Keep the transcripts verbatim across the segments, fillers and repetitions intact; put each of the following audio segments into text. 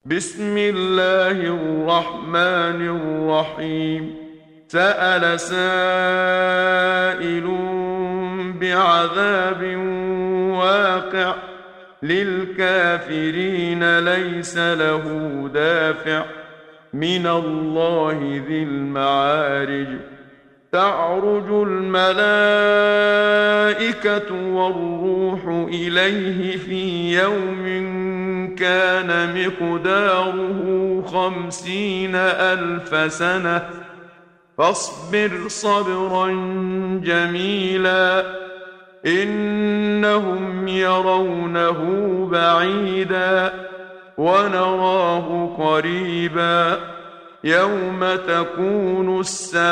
بسم الله الرحمن الرحيم سأل سائل بعذاب واقع للكافرين ليس له دافع من الله ذي المعارج تعرج الملائكة والروح إليه في يوم كان مقداره خمسين ألف سنة فاصبر صبرا جميلا إنهم يرونه بعيدا ونراه قريبا يوم تكون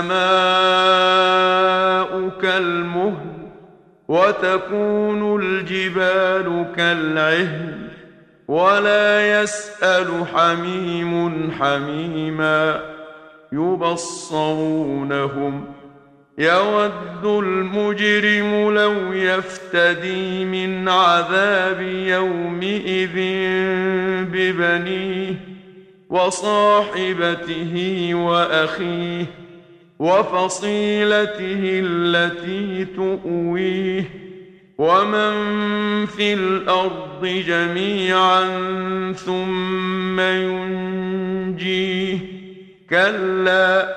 السماء كالمهل وتكون الجبال كالعهن ولا يسأل حميم حميما يبصرونهم يود المجرم لو يفتدي من عذاب يومئذ ببنيه وصاحبته وأخيه وفصيلته التي تؤويه ومن في الأرض جميعا ثم ينجيه كلا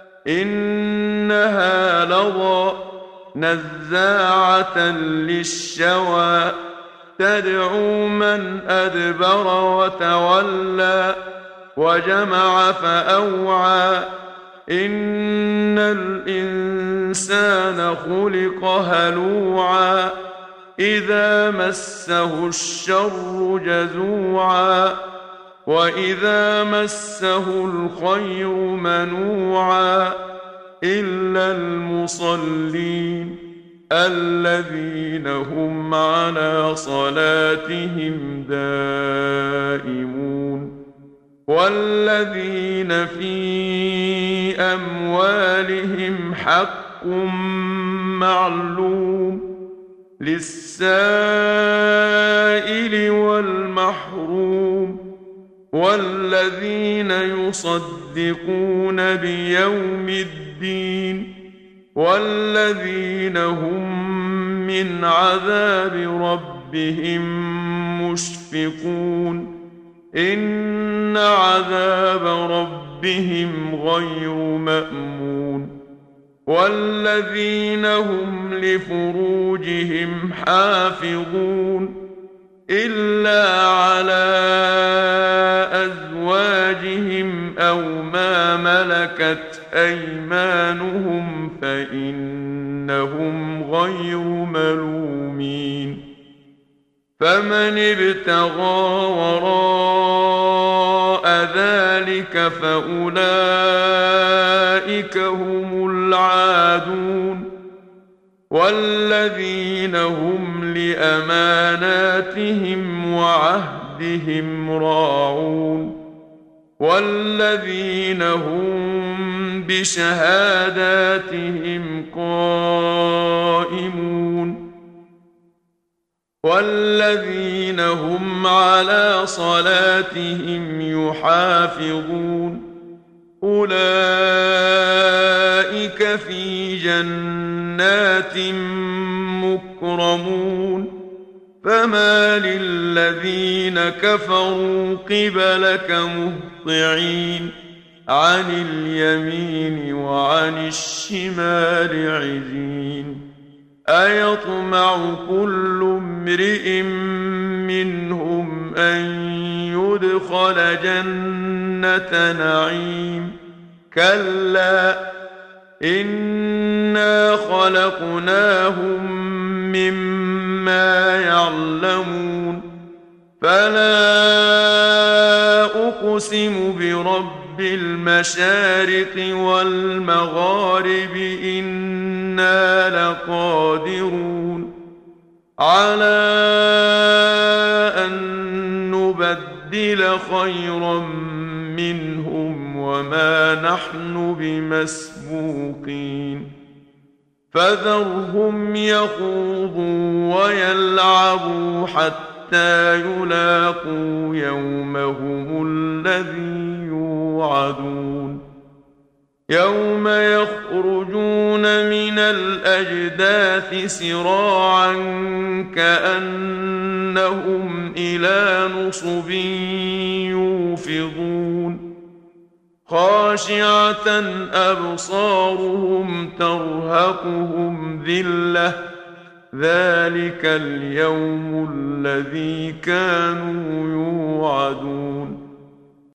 إنها لظى نزاعة للشوى تدعو من أدبر وتولى وجمع فأوعى إن الإنسان خلق هلوعا إذا مسه الشر جزوعا وإذا مسه الخير منوعا إلا المصلين الذين هم على صلاتهم دائمون والذين في أموالهم حق معلوم للسائل والمحروم والذين يصدقون بيوم الدين والذين هم من عذاب ربهم مشفقون إن عذاب ربهم غير مأمون والذين هم لفروجهم حافظون إلا على أزواجهم أو ما ملكت أيمانهم فإنهم غير ملومين فمن ابتغى وراء ذلك فأولئك هم العادون والذين هم لأماناتهم وعهدهم راعون والذين هم بشهاداتهم قائمون والذين هم على صلاتهم يحافظون أولئك في جنات مكرمون فما للذين كفروا قبلك مهطعين عن اليمين وعن الشمال عزين أيطمع كل امرئ منهم أن يدخل جنة نعيم كلا إنا خلقناهم مما يعلمون فلا أقسم برب المشارق والمغارب إنا لقادرون على أن نبدل خيرا منهم وما نحن بمسبوقين فذرهم يخوضوا ويلعبوا حتى حتى يلاقوا يومهم الذي يوعدون يوم يخرجون من الأجداث سراعا كأنهم إلى نصب يوفضون خاشعة أبصارهم ترهقهم ذلة ذلك اليوم الذي كانوا يوعدون